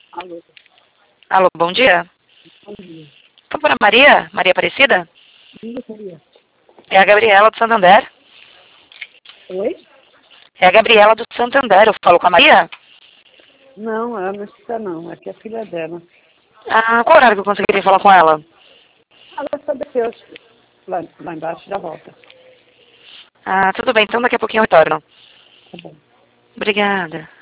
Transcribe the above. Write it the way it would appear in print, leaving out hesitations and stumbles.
Alô, Alô, bom dia. bom dia. Por favor, a Maria? Maria Aparecida? Diga, Maria. É a Gabriela do Santander. Oi? É a Gabriela do Santander. Eu falo com a Maria? Não, ela não está não. Aqui é a filha dela. Ah, qual horário que eu conseguiria falar com ela? Ela só desceu lá embaixo e já volta. Ah, tudo bem. Então daqui a pouquinho eu retorno. Tá bom. Obrigada.